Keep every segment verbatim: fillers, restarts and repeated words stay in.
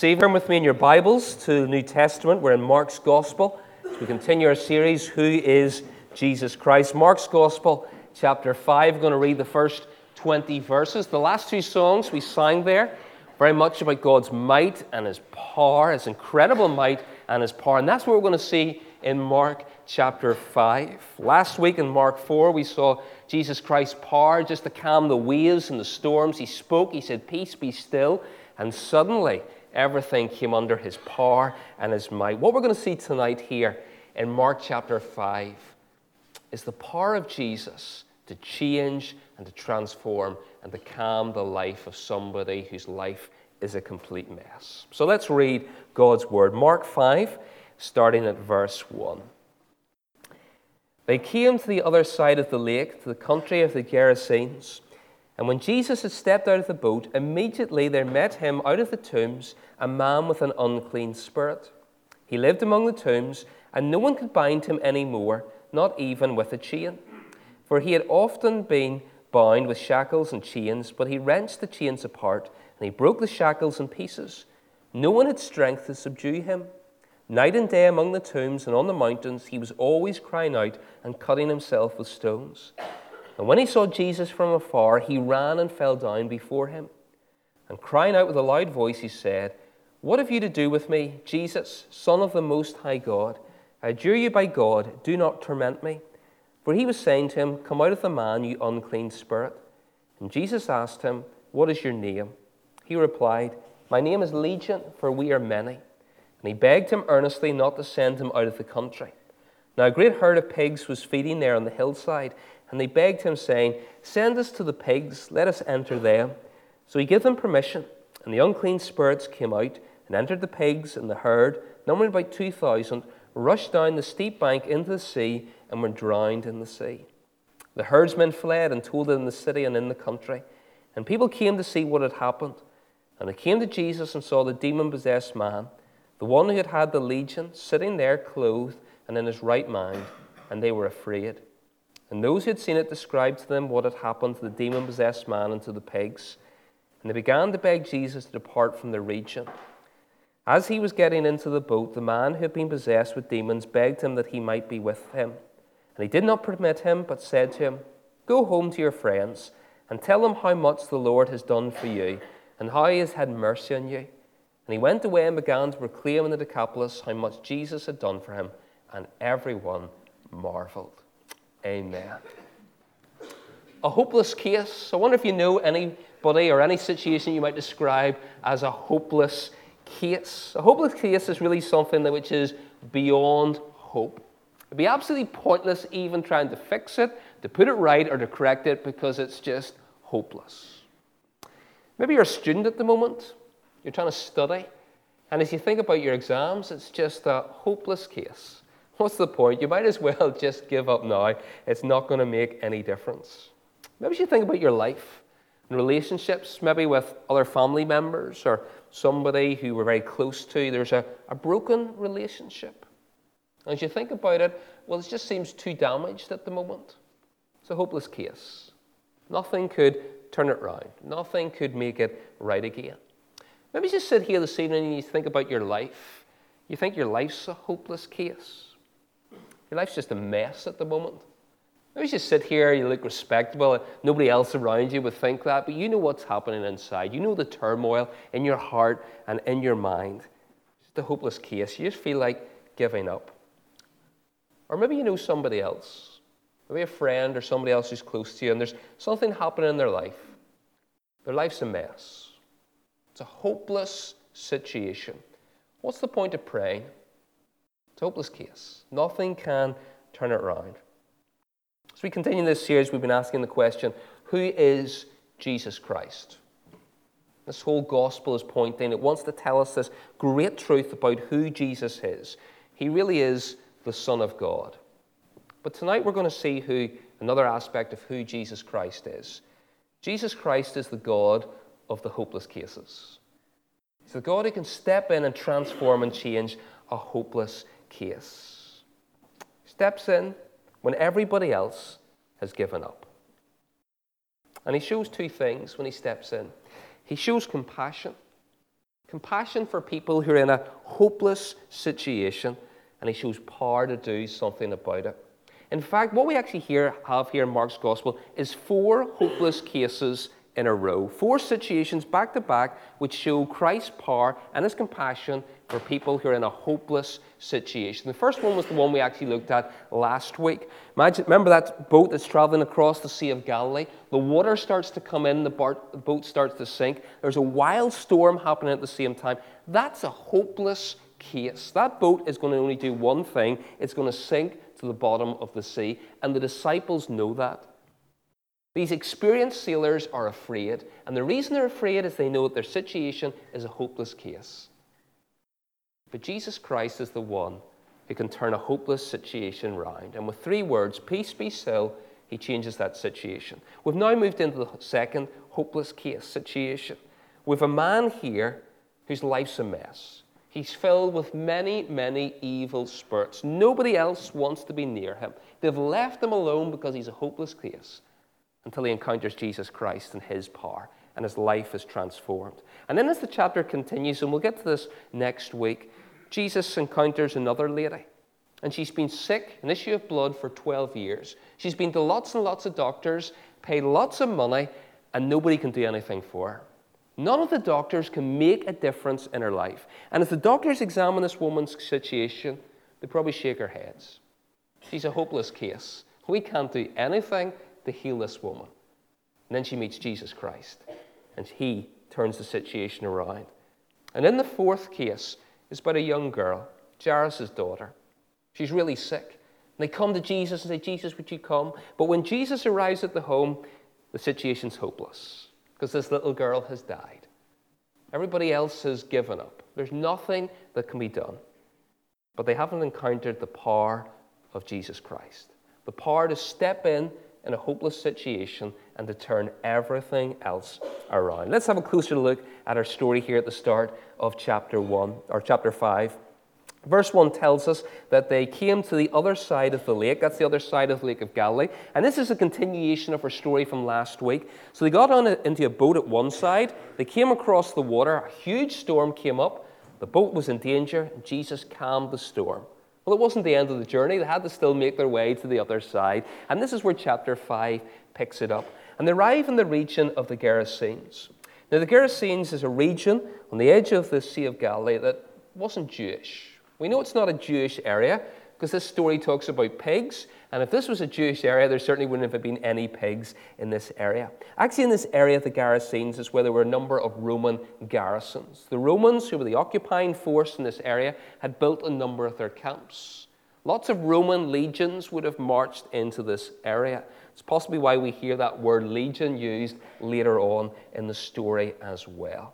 Turn with me in your Bibles to the New Testament. We're in Mark's Gospel. As we continue our series, Who is Jesus Christ? Mark's Gospel, chapter five. We're going to read the first twenty verses. The last two songs we sang there, very much about God's might and His power, His incredible might and His power. And that's what we're going to see in Mark chapter five. Last week in Mark four, we saw Jesus Christ's power just to calm the waves and the storms. He spoke, He said, "Peace, be still." And suddenly, everything came under His power and His might. What we're going to see tonight here in Mark chapter five is the power of Jesus to change and to transform and to calm the life of somebody whose life is a complete mess. So let's read God's Word. Mark five, starting at verse one. They came to the other side of the lake, to the country of the Gerasenes. And when Jesus had stepped out of the boat, immediately there met him out of the tombs a man with an unclean spirit. He lived among the tombs, and no one could bind him any more, not even with a chain. For he had often been bound with shackles and chains, but he wrenched the chains apart, and he broke the shackles in pieces. No one had strength to subdue him. Night and day among the tombs and on the mountains, he was always crying out and cutting himself with stones. And when he saw Jesus from afar, he ran and fell down before him. And crying out with a loud voice, he said, "What have you to do with me, Jesus, Son of the Most High God? I adjure you by God, do not torment me." For he was saying to him, "Come out of the man, you unclean spirit." And Jesus asked him, "What is your name?" He replied, "My name is Legion, for we are many." And he begged him earnestly not to send him out of the country. Now a great herd of pigs was feeding there on the hillside, and they begged him, saying, "Send us to the pigs, let us enter them." So he gave them permission, and the unclean spirits came out and entered the pigs, and the herd, numbering about two thousand, rushed down the steep bank into the sea and were drowned in the sea. The herdsmen fled and told it in the city and in the country, and people came to see what had happened. And they came to Jesus and saw the demon-possessed man, the one who had had the legion, sitting there clothed and in his right mind, and they were afraid. And those who had seen it described to them what had happened to the demon-possessed man and to the pigs. And they began to beg Jesus to depart from the region. As he was getting into the boat, the man who had been possessed with demons begged him that he might be with him. And he did not permit him, but said to him, "Go home to your friends, and tell them how much the Lord has done for you, and how he has had mercy on you." And he went away and began to proclaim in the Decapolis how much Jesus had done for him, and everyone marveled. Amen. A hopeless case. I wonder if you know anybody or any situation you might describe as a hopeless case. A hopeless case is really something that which is beyond hope. It'd be absolutely pointless even trying to fix it, to put it right, or to correct it, because it's just hopeless. Maybe you're a student at the moment. You're trying to study. And as you think about your exams, it's just a hopeless case. What's the point? You might as well just give up now. It's not going to make any difference. Maybe you think about your life and relationships, maybe with other family members or somebody who we're very close to. There's a, a broken relationship. As you think about it, well, it just seems too damaged at the moment. It's a hopeless case. Nothing could turn it round. Nothing could make it right again. Maybe you just sit here this evening and you think about your life. You think your life's a hopeless case. Your life's just a mess at the moment. Maybe you just sit here, you look respectable, nobody else around you would think that, but you know what's happening inside. You know the turmoil in your heart and in your mind. It's just a hopeless case. You just feel like giving up. Or maybe you know somebody else, maybe a friend or somebody else who's close to you, and there's something happening in their life. Their life's a mess. It's a hopeless situation. What's the point of praying? It's a hopeless case. Nothing can turn it around. As we continue this series, we've been asking the question, who is Jesus Christ? This whole gospel is pointing, it wants to tell us this great truth about who Jesus is. He really is the Son of God. But tonight we're going to see who another aspect of who Jesus Christ is. Jesus Christ is the God of the hopeless cases. He's the God who can step in and transform and change a hopeless case. He steps in when everybody else has given up. And he shows two things when he steps in. He shows compassion. Compassion for people who are in a hopeless situation, and he shows power to do something about it. In fact, what we actually here have here in Mark's Gospel is four hopeless cases in a row. Four situations back to back which show Christ's power and his compassion for people who are in a hopeless situation. The first one was the one we actually looked at last week. Imagine, remember that boat that's traveling across the Sea of Galilee? The water starts to come in, the boat starts to sink. There's a wild storm happening at the same time. That's a hopeless case. That boat is going to only do one thing. It's going to sink to the bottom of the sea, and the disciples know that. These experienced sailors are afraid, and the reason they're afraid is they know that their situation is a hopeless case. But Jesus Christ is the one who can turn a hopeless situation around, and with three words, peace be still, he changes that situation. We've now moved into the second hopeless case situation. We have a man here whose life's a mess. He's filled with many, many evil spirits. Nobody else wants to be near him. They've left him alone because he's a hopeless case until he encounters Jesus Christ and his power, and his life is transformed. And then as the chapter continues, and we'll get to this next week, Jesus encounters another lady, and she's been sick, an issue of blood, for twelve years. She's been to lots and lots of doctors, paid lots of money, and nobody can do anything for her. None of the doctors can make a difference in her life. And as the doctors examine this woman's situation, they probably shake their heads. She's a hopeless case. We can't do anything to heal this woman. And then she meets Jesus Christ, and he turns the situation around. And in the fourth case, it's about a young girl, Jairus' daughter. She's really sick. And they come to Jesus and say, Jesus, would you come? But when Jesus arrives at the home, the situation's hopeless, because this little girl has died. Everybody else has given up. There's nothing that can be done. But they haven't encountered the power of Jesus Christ. The power to step in in a hopeless situation and to turn everything else around. Let's have a closer look at our story here at the start of chapter one, or chapter five. Verse one tells us that they came to the other side of the lake. That's the other side of the Lake of Galilee. And this is a continuation of our story from last week. So they got on a, into a boat at one side. They came across the water. A huge storm came up. The boat was in danger, and Jesus calmed the storm. Well, it wasn't the end of the journey. They had to still make their way to the other side. And this is where chapter five picks it up. And they arrive in the region of the Gerasenes. Now, the Gerasenes is a region on the edge of the Sea of Galilee that wasn't Jewish. We know it's not a Jewish area because this story talks about pigs. And if this was a Jewish area, there certainly wouldn't have been any pigs in this area. Actually, in this area of the Gerasenes is where there were a number of Roman garrisons. The Romans, who were the occupying force in this area, had built a number of their camps. Lots of Roman legions would have marched into this area. It's possibly why we hear that word legion used later on in the story as well.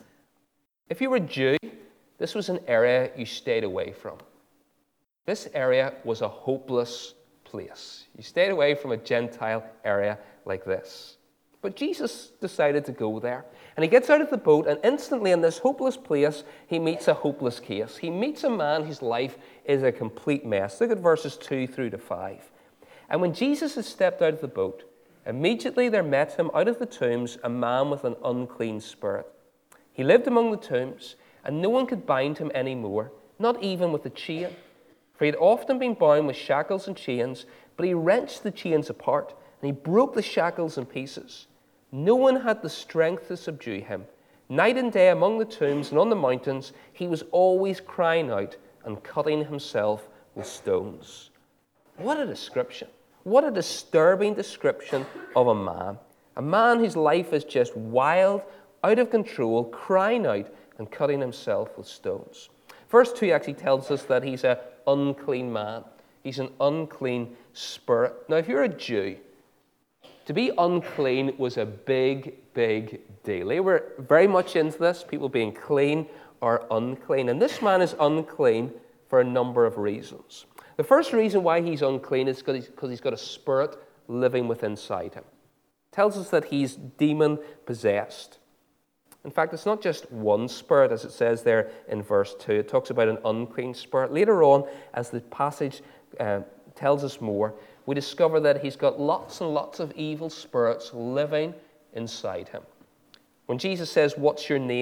If you were a Jew, this was an area you stayed away from. This area was a hopeless place. You stayed away from a Gentile area like this. But Jesus decided to go there. And he gets out of the boat, and instantly in this hopeless place, he meets a hopeless case. He meets a man whose life is a complete mess. Look at verses two through to five. And when Jesus had stepped out of the boat, immediately there met him out of the tombs a man with an unclean spirit. He lived among the tombs, and no one could bind him any more, not even with a chain. For he had often been bound with shackles and chains, but he wrenched the chains apart, and he broke the shackles in pieces. No one had the strength to subdue him. Night and day among the tombs and on the mountains, he was always crying out and cutting himself with stones. What a description. What a disturbing description of a man. A man whose life is just wild, out of control, crying out and cutting himself with stones. Verse two actually tells us that he's an unclean man. He's an unclean spirit. Now, if you're a Jew, to be unclean was a big, big deal. They were very much into this, people being clean or unclean. And this man is unclean for a number of reasons. The first reason why he's unclean is because he's, because he's got a spirit living within inside him. It tells us that he's demon-possessed. In fact, it's not just one spirit, as it says there in verse two. It talks about an unclean spirit. Later on, as the passage uh, tells us more, we discover that he's got lots and lots of evil spirits living inside him. When Jesus says, "What's your name?"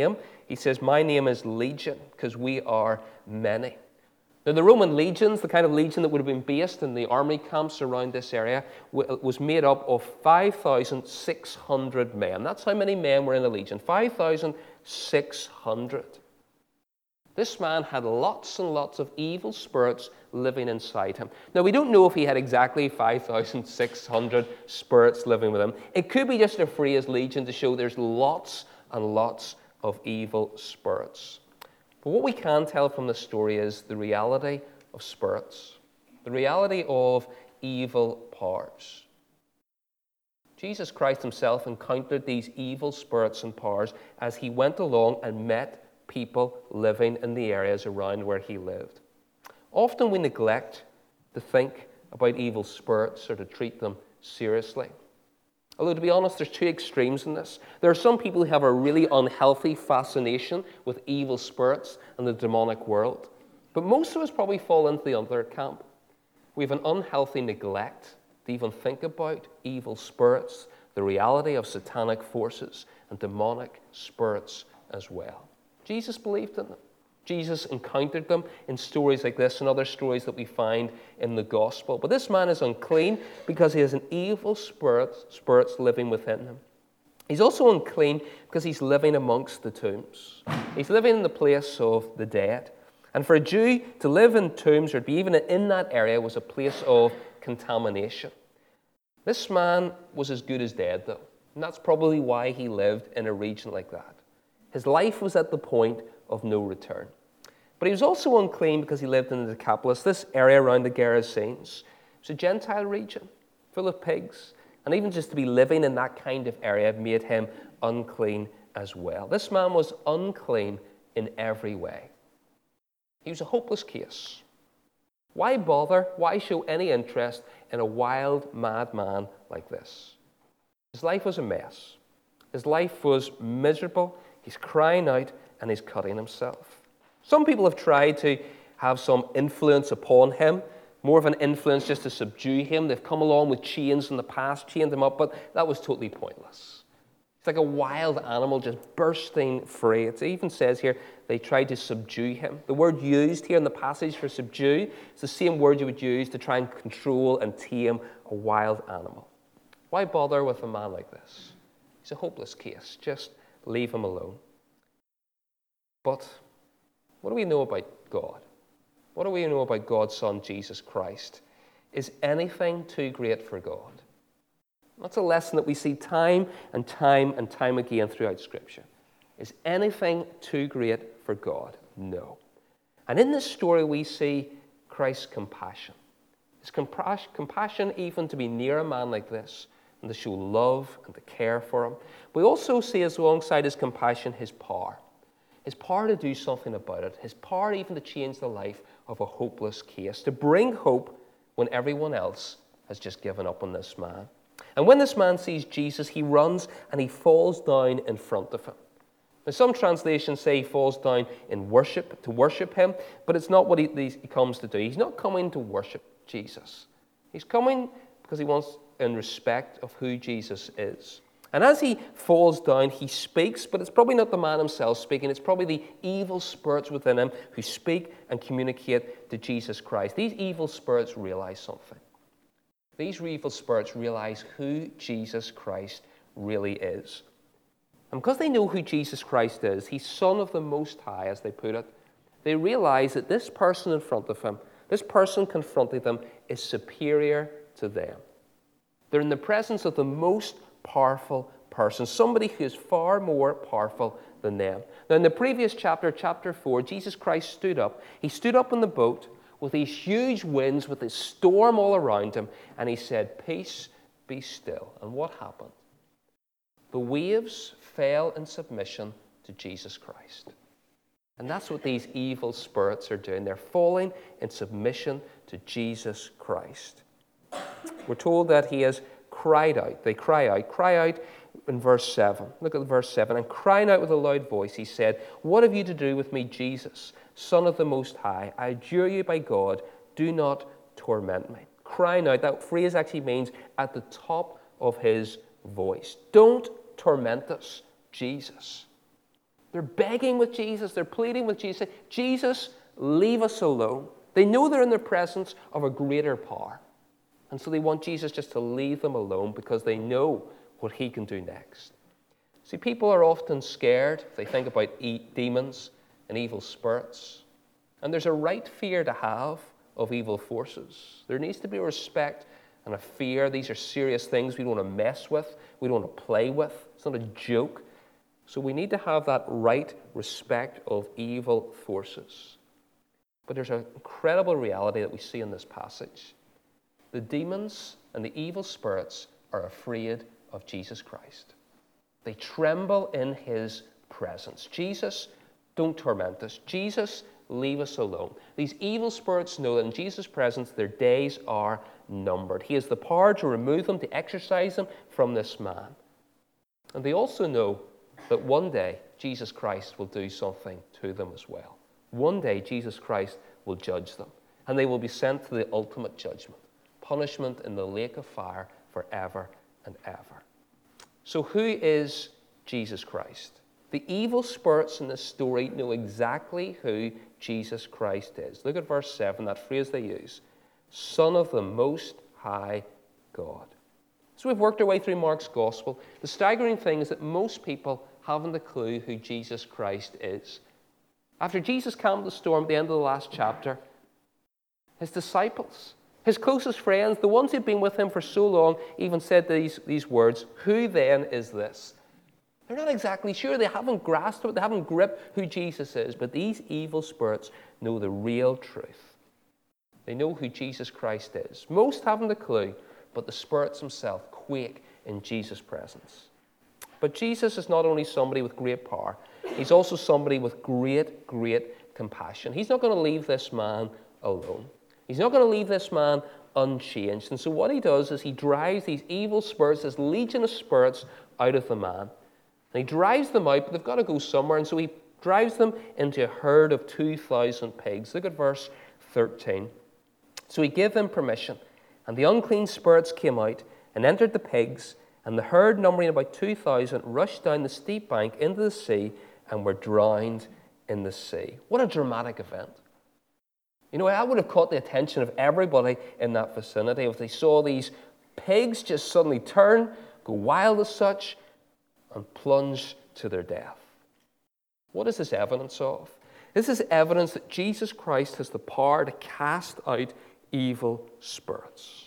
He says, my name is Legion, because we are many. Now, the Roman legions, the kind of legion that would have been based in the army camps around this area, was made up of five thousand six hundred men. That's how many men were in a legion, five thousand six hundred. This man had lots and lots of evil spirits living inside him. Now, we don't know if he had exactly five thousand six hundred spirits living with him. It could be just a phrase, legion, to show there's lots and lots of evil spirits. But what we can tell from this story is the reality of spirits, the reality of evil powers. Jesus Christ himself encountered these evil spirits and powers as he went along and met people living in the areas around where he lived. Often we neglect to think about evil spirits or to treat them seriously. Although, to be honest, there's two extremes in this. There are some people who have a really unhealthy fascination with evil spirits and the demonic world. But most of us probably fall into the other camp. We have an unhealthy neglect to even think about evil spirits, the reality of satanic forces and demonic spirits as well. Jesus believed in them. Jesus encountered them in stories like this and other stories that we find in the gospel. But this man is unclean because he has an evil spirit, spirits living within him. He's also unclean because he's living amongst the tombs. He's living in the place of the dead. And for a Jew to live in tombs or to be even in that area was a place of contamination. This man was as good as dead, though. And that's probably why he lived in a region like that. His life was at the point of no return. But he was also unclean because he lived in the Decapolis, this area around the Gerasenes. It's a Gentile region full of pigs. And even just to be living in that kind of area made him unclean as well. This man was unclean in every way. He was a hopeless case. Why bother? Why show any interest in a wild, mad man like this? His life was a mess. His life was miserable. He's crying out and he's cutting himself. Some people have tried to have some influence upon him, more of an influence just to subdue him. They've come along with chains in the past, chained him up, but that was totally pointless. It's like a wild animal just bursting free. It even says here they tried to subdue him. The word used here in the passage for subdue is the same word you would use to try and control and tame a wild animal. Why bother with a man like this? He's a hopeless case. Just leave him alone. But what do we know about God? What do we know about God's Son, Jesus Christ? Is anything too great for God? That's a lesson that we see time and time and time again throughout Scripture. Is anything too great for God? No. And in this story we see Christ's compassion. His compassion even to be near a man like this and to show love and to care for him. We also see as alongside his compassion his power. His power to do something about it. His power even to change the life of a hopeless case. To bring hope when everyone else has just given up on this man. And when this man sees Jesus, he runs and he falls down in front of him. Now, some translations say he falls down in worship, to worship him, but it's not what he, he comes to do. He's not coming to worship Jesus. He's coming because he wants in respect of who Jesus is. And as he falls down, he speaks, but it's probably not the man himself speaking. It's probably the evil spirits within him who speak and communicate to Jesus Christ. These evil spirits realize something. These evil spirits realize who Jesus Christ really is. And because they know who Jesus Christ is, he's Son of the Most High, as they put it, they realize that this person in front of him, this person confronting them, is superior to them. They're in the presence of the most powerful person, somebody who is far more powerful than them. Now, in the previous chapter, chapter four, Jesus Christ stood up. He stood up in the boat with these huge winds, with this storm all around him, and he said, "Peace, be still." And what happened? The waves fell in submission to Jesus Christ. And that's what these evil spirits are doing. They're falling in submission to Jesus Christ. We're told that he has cried out. They cry out. Cry out in verse seven. Look at verse seven. And crying out with a loud voice, he said, "What have you to do with me, Jesus, Son of the Most High? I adjure you by God, do not torment me." Crying out, that phrase actually means at the top of his voice. Don't torment us, Jesus. They're begging with Jesus. They're pleading with Jesus. Jesus, leave us alone. They know they're in the presence of a greater power. And so they want Jesus just to leave them alone because they know what he can do next. See, people are often scared. They think about e- demons and evil spirits. And there's a right fear to have of evil forces. There needs to be a respect and a fear. These are serious things we don't want to mess with. We don't want to play with. It's not a joke. So we need to have that right respect of evil forces. But there's an incredible reality that we see in this passage. The demons and the evil spirits are afraid of Jesus Christ. They tremble in his presence. Jesus, don't torment us. Jesus, leave us alone. These evil spirits know that in Jesus' presence their days are numbered. He has the power to remove them, to exorcise them from this man. And they also know that one day Jesus Christ will do something to them as well. One day Jesus Christ will judge them, and they will be sent to the ultimate judgment, punishment in the lake of fire forever and ever. So who is Jesus Christ? The evil spirits in this story know exactly who Jesus Christ is. Look at verse seven, that phrase they use. Son of the Most High God. So we've worked our way through Mark's Gospel. The staggering thing is that most people haven't a clue who Jesus Christ is. After Jesus calmed the storm at the end of the last chapter, his disciples, his closest friends, the ones who'd been with him for so long, even said these, these words, who then is this? They're not exactly sure. They haven't grasped it. They haven't gripped who Jesus is. But these evil spirits know the real truth. They know who Jesus Christ is. Most haven't a clue, but the spirits themselves quake in Jesus' presence. But Jesus is not only somebody with great power, he's also somebody with great, great compassion. He's not going to leave this man alone. He's not going to leave this man unchanged. And so what he does is he drives these evil spirits, this legion of spirits, out of the man. And he drives them out, but they've got to go somewhere. And so he drives them into a herd of two thousand pigs. Look at verse thirteen. So he gave them permission. And the unclean spirits came out and entered the pigs. And the herd, numbering about two thousand, rushed down the steep bank into the sea and were drowned in the sea. What a dramatic event. You know, that would have caught the attention of everybody in that vicinity if they saw these pigs just suddenly turn, go wild as such, and plunge to their death. What is this evidence of? This is evidence that Jesus Christ has the power to cast out evil spirits.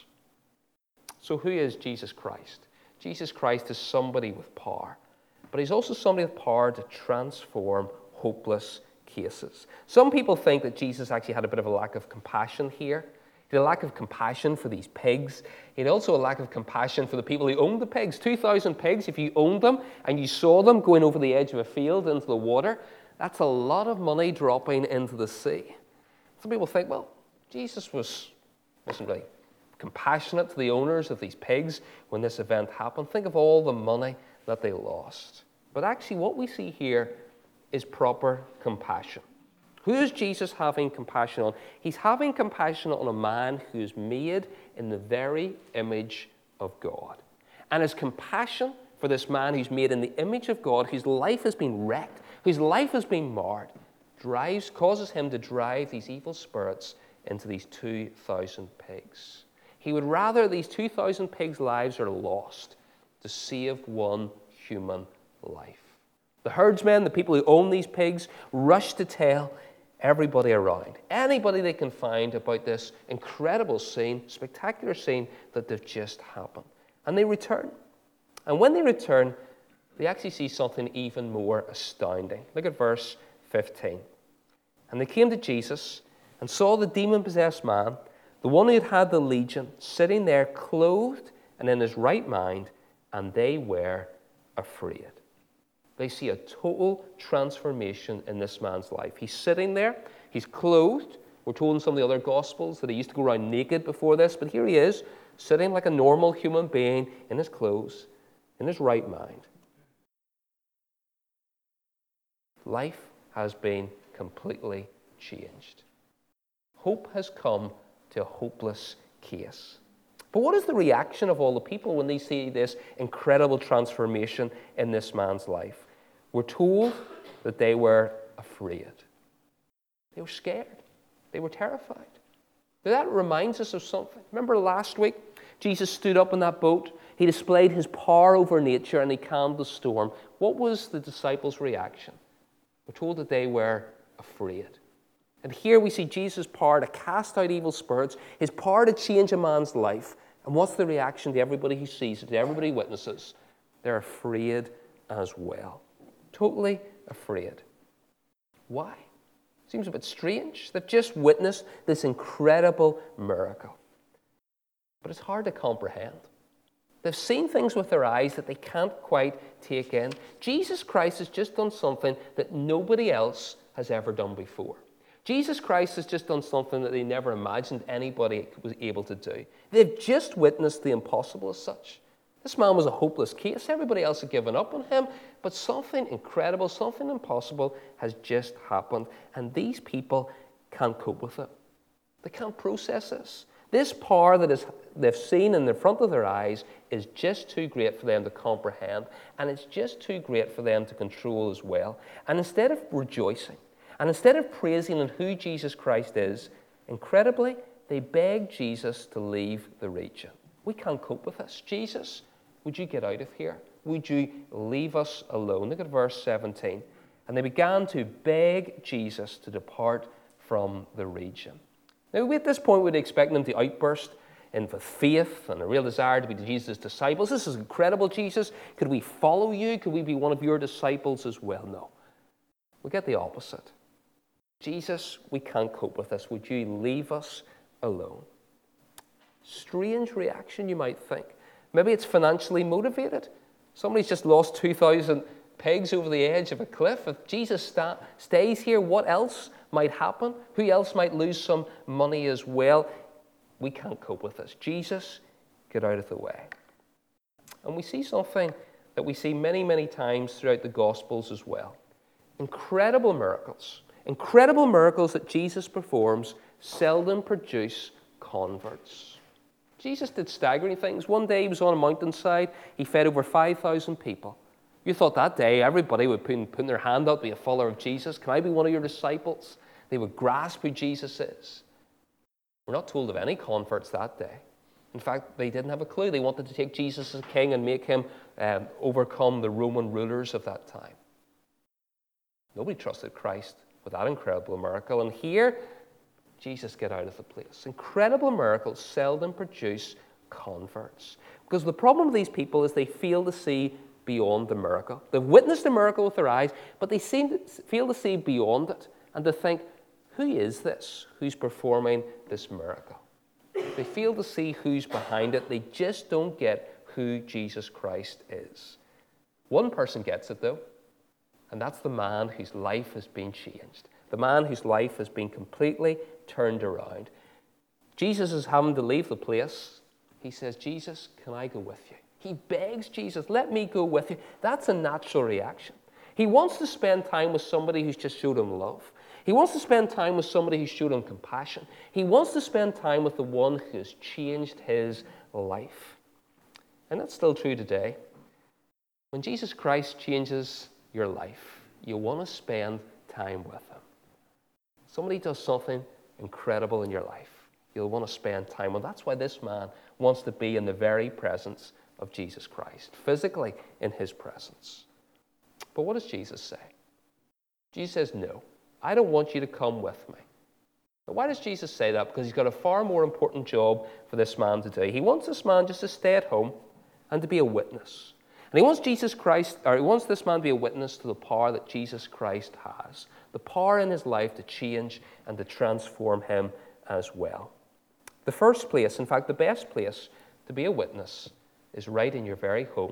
So who is Jesus Christ? Jesus Christ is somebody with power, but he's also somebody with power to transform hopeless cases. Some people think that Jesus actually had a bit of a lack of compassion here. He had a lack of compassion for these pigs. He had also a lack of compassion for the people who owned the pigs. two thousand pigs, if you owned them and you saw them going over the edge of a field into the water, that's a lot of money dropping into the sea. Some people think, well, Jesus was, wasn't really compassionate to the owners of these pigs when this event happened. Think of all the money that they lost. But actually what we see here is proper compassion. Who is Jesus having compassion on? He's having compassion on a man who is made in the very image of God. And his compassion for this man who's made in the image of God, whose life has been wrecked, whose life has been marred, drives, causes him to drive these evil spirits into these two thousand pigs. He would rather these two thousand pigs' lives are lost to save one human life. The herdsmen, the people who own these pigs, rush to tell everybody around, anybody they can find, about this incredible scene, spectacular scene that they've just happened. And they return. And when they return, they actually see something even more astounding. Look at verse fifteen. And they came to Jesus and saw the demon-possessed man, the one who had had the legion, sitting there clothed and in his right mind, and they were afraid. They see a total transformation in this man's life. He's sitting there, he's clothed. We're told in some of the other Gospels that he used to go around naked before this, but here he is, sitting like a normal human being in his clothes, in his right mind. Life has been completely changed. Hope has come to a hopeless case. But what is the reaction of all the people when they see this incredible transformation in this man's life? We're told that they were afraid. They were scared. They were terrified. Now that reminds us of something. Remember last week, Jesus stood up in that boat. He displayed his power over nature and he calmed the storm. What was the disciples' reaction? We're told that they were afraid. And here we see Jesus' power to cast out evil spirits, his power to change a man's life. And what's the reaction to everybody who sees it, to everybody who witnesses? They're afraid as well. Totally afraid. Why? Seems a bit strange. They've just witnessed this incredible miracle. But it's hard to comprehend. They've seen things with their eyes that they can't quite take in. Jesus Christ has just done something that nobody else has ever done before. Jesus Christ has just done something that they never imagined anybody was able to do. They've just witnessed the impossible as such. This man was a hopeless case. Everybody else had given up on him. But something incredible, something impossible has just happened. And these people can't cope with it. They can't process this. This power that is, they've seen in the front of their eyes is just too great for them to comprehend, and it's just too great for them to control as well. And instead of rejoicing, and instead of praising in who Jesus Christ is, incredibly, they beg Jesus to leave the region. We can't cope with this. Jesus, would you get out of here? Would you leave us alone? Look at verse seventeen. And they began to beg Jesus to depart from the region. Now, at this point, we'd expect them to outburst in with faith and a real desire to be Jesus' disciples. This is incredible, Jesus. Could we follow you? Could we be one of your disciples as well? No. We get the opposite. Jesus, we can't cope with this. Would you leave us alone? Strange reaction, you might think. Maybe it's financially motivated. Somebody's just lost two thousand pigs over the edge of a cliff. If Jesus sta- stays here, what else might happen? Who else might lose some money as well? We can't cope with this. Jesus, get out of the way. And we see something that we see many, many times throughout the Gospels as well. Incredible miracles. Incredible miracles that Jesus performs seldom produce converts. Jesus did staggering things. One day he was on a mountainside. He fed over five thousand people. You thought that day everybody would put, put their hand up, be a follower of Jesus. Can I be one of your disciples? They would grasp who Jesus is. We're not told of any converts that day. In fact, they didn't have a clue. They wanted to take Jesus as king and make him um, overcome the Roman rulers of that time. Nobody trusted Christ with that incredible miracle. And here, Jesus get out of the place. Incredible miracles seldom produce converts. Because the problem with these people is they fail to see beyond the miracle. They've witnessed the miracle with their eyes, but they seem to fail to see beyond it and to think, who is this who's performing this miracle? They fail to see who's behind it. They just don't get who Jesus Christ is. One person gets it, though, and that's the man whose life has been changed. The man whose life has been completely turned around. Jesus is having to leave the place. He says, Jesus, can I go with you? He begs Jesus, let me go with you. That's a natural reaction. He wants to spend time with somebody who's just showed him love. He wants to spend time with somebody who's showed him compassion. He wants to spend time with the one who has changed his life. And that's still true today. When Jesus Christ changes your life, you want to spend time with him. Somebody does something incredible in your life, you'll want to spend time with. That's why this man wants to be in the very presence of Jesus Christ, physically in his presence. But what does Jesus say? Jesus says, no, I don't want you to come with me. But why does Jesus say that? Because he's got a far more important job for this man to do. He wants this man just to stay at home and to be a witness. And he wants Jesus Christ, or he wants this man to be a witness to the power that Jesus Christ has, the power in his life to change and to transform him as well. The first place, in fact, the best place to be a witness is right in your very home,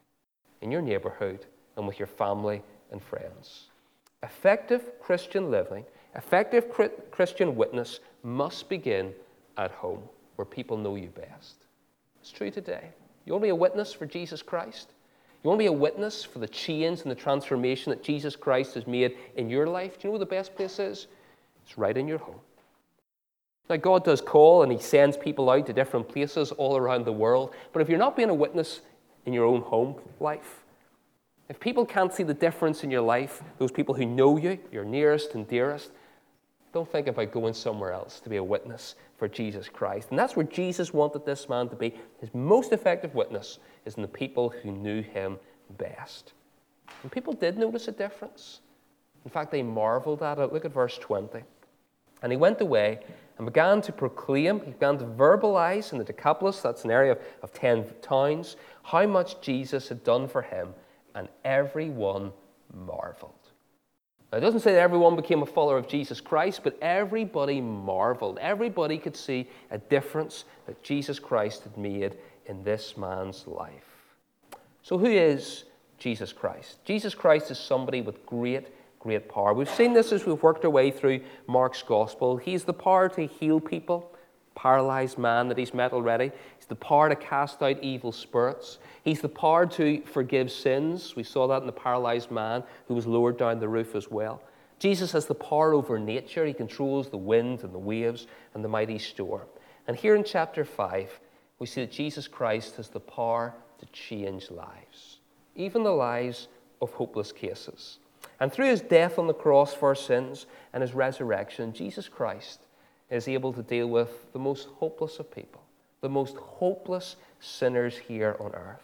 in your neighborhood, and with your family and friends. Effective Christian living, effective Christian witness must begin at home, where people know you best. It's true today. You want to be a witness for Jesus Christ? You want to be a witness for the change and the transformation that Jesus Christ has made in your life? Do you know where the best place is? It's right in your home. Now, God does call and he sends people out to different places all around the world. But if you're not being a witness in your own home life, If people can't see the difference in your life, those people who know you, your nearest and dearest, don't think about going somewhere else to be a witness for Jesus Christ. And that's where Jesus wanted this man to be. His most effective witness is in the people who knew him best. And people did notice a difference. In fact, they marveled at it. Look at verse twenty. And he went away and began to proclaim, he began to verbalize in the Decapolis, that's an area of, of ten towns, how much Jesus had done for him, and everyone marveled. Now, it doesn't say that everyone became a follower of Jesus Christ, but everybody marveled. Everybody could see a difference that Jesus Christ had made in this man's life. So who is Jesus Christ? Jesus Christ is somebody with great Great power. We've seen this as we've worked our way through Mark's gospel. He's the power to heal people, paralyzed man that he's met already. He's the power to cast out evil spirits. He's the power to forgive sins. We saw that in the paralyzed man who was lowered down the roof as well. Jesus has the power over nature. He controls the wind and the waves and the mighty storm. And here in chapter five, we see that Jesus Christ has the power to change lives, even the lives of hopeless cases. And through his death on the cross for our sins and his resurrection, Jesus Christ is able to deal with the most hopeless of people, the most hopeless sinners here on earth.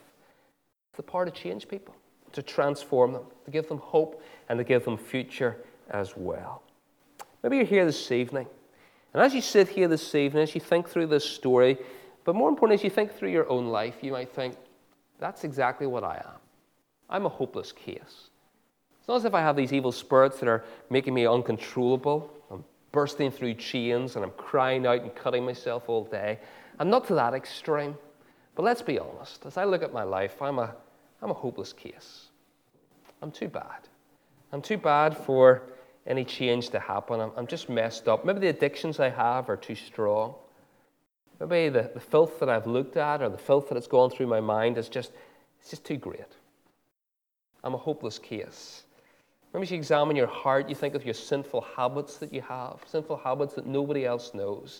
The power to change people, to transform them, to give them hope and to give them future as well. Maybe you're here this evening, and as you sit here this evening, as you think through this story, but more importantly, as you think through your own life, you might think, that's exactly what I am. I'm a hopeless case. It's not as if I have these evil spirits that are making me uncontrollable. I'm bursting through chains and I'm crying out and cutting myself all day. I'm not to that extreme. But let's be honest. As I look at my life, I'm a, I'm a hopeless case. I'm too bad. I'm too bad for any change to happen. I'm, I'm just messed up. Maybe the addictions I have are too strong. Maybe the, the filth that I've looked at or the filth that has gone through my mind is just, it's just too great. I'm a hopeless case. Maybe as you examine your heart, you think of your sinful habits that you have, sinful habits that nobody else knows.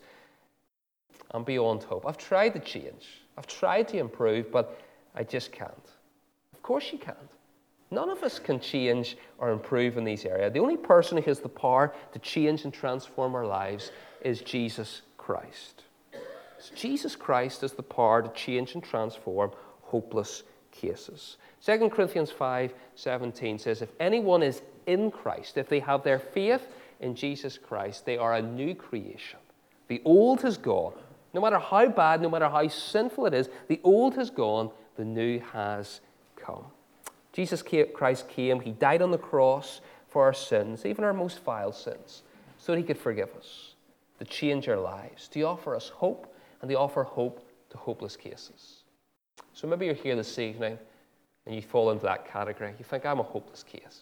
I'm beyond hope. I've tried to change. I've tried to improve, but I just can't. Of course you can't. None of us can change or improve in these areas. The only person who has the power to change and transform our lives is Jesus Christ. So Jesus Christ has the power to change and transform hopeless cases. Second Corinthians five seventeen says, if anyone is in Christ, if they have their faith in Jesus Christ, they are a new creation. The old has gone. No matter how bad, no matter how sinful it is, the old has gone, the new has come. Jesus Christ came, he died on the cross for our sins, even our most vile sins, so that he could forgive us, to change our lives, to offer us hope, and to offer hope to hopeless cases. So maybe you're here this evening and you fall into that category. You think, I'm a hopeless case.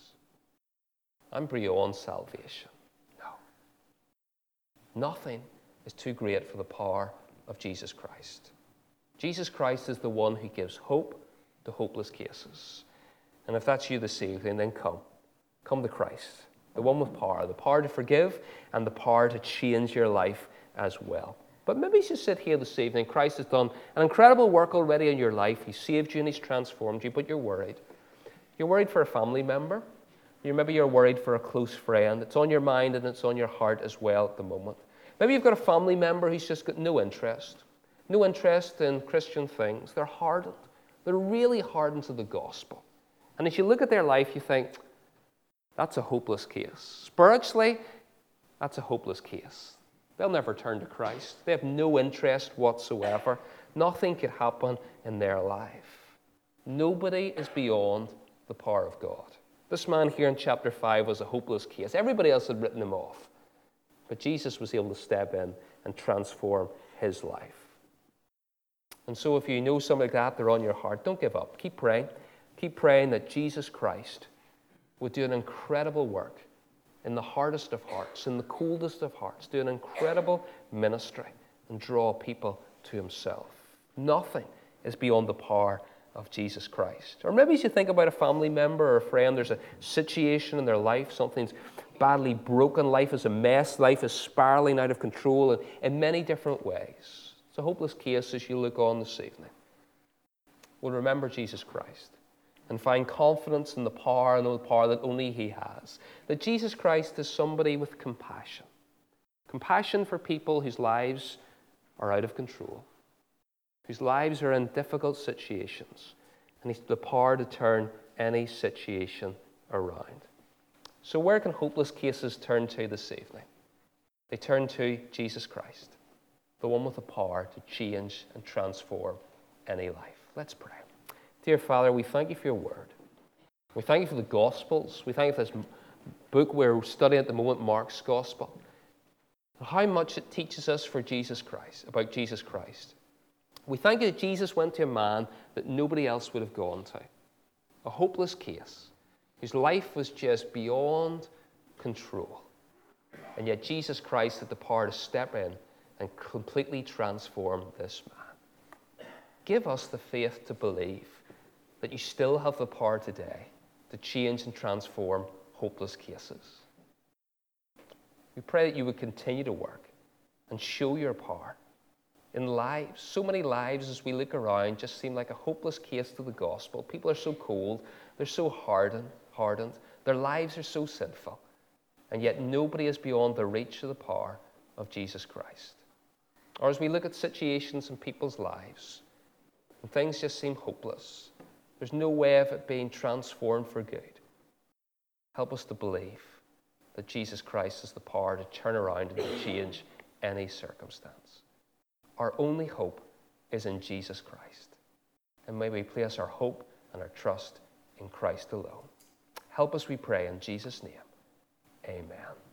I'm beyond salvation. No. Nothing is too great for the power of Jesus Christ. Jesus Christ is the one who gives hope to hopeless cases. And if that's you this evening, then come. Come to Christ, the one with power, the power to forgive and the power to change your life as well. But maybe as you sit here this evening, Christ has done an incredible work already in your life. He saved you and he's transformed you, but you're worried. You're worried for a family member. You maybe you're worried for a close friend. It's on your mind and it's on your heart as well at the moment. Maybe you've got a family member who's just got no interest. No interest in Christian things. They're hardened. They're really hardened to the gospel. And as you look at their life, you think, that's a hopeless case. Spiritually, that's a hopeless case. They'll never turn to Christ. They have no interest whatsoever. Nothing could happen in their life. Nobody is beyond the power of God. This man here in chapter five was a hopeless case. Everybody else had written him off. But Jesus was able to step in and transform his life. And so if you know something like that, they're on your heart, don't give up. Keep praying. Keep praying that Jesus Christ would do an incredible work in the hardest of hearts, in the coldest of hearts, do an incredible ministry and draw people to himself. Nothing is beyond the power of Jesus Christ. Or maybe as you think about a family member or a friend, there's a situation in their life, something's badly broken, life is a mess, life is spiraling out of control in, in many different ways. It's a hopeless case as you look on this evening. Well, remember Jesus Christ and find confidence in the power and the power that only He has. That Jesus Christ is somebody with compassion. Compassion for people whose lives are out of control, whose lives are in difficult situations, and He's the power to turn any situation around. So where can hopeless cases turn to this evening? They turn to Jesus Christ, the one with the power to change and transform any life. Let's pray. Dear Father, we thank You for Your word. We thank You for the Gospels. We thank You for this book we're studying at the moment, Mark's Gospel. And how much it teaches us for Jesus Christ, about Jesus Christ. We thank You that Jesus went to a man that nobody else would have gone to. A hopeless case, whose life was just beyond control. And yet Jesus Christ had the power to step in and completely transform this man. Give us the faith to believe that You still have the power today to change and transform hopeless cases. We pray that You would continue to work and show Your power in lives. So many lives, as we look around, just seem like a hopeless case to the gospel. People are so cold, they're so hardened, hardened. Their lives are so sinful, and yet nobody is beyond the reach of the power of Jesus Christ. Or as we look at situations in people's lives, and things just seem hopeless, there's no way of it being transformed for good. Help us to believe that Jesus Christ has the power to turn around and to change any circumstance. Our only hope is in Jesus Christ. And may we place our hope and our trust in Christ alone. Help us, we pray, in Jesus' name. Amen.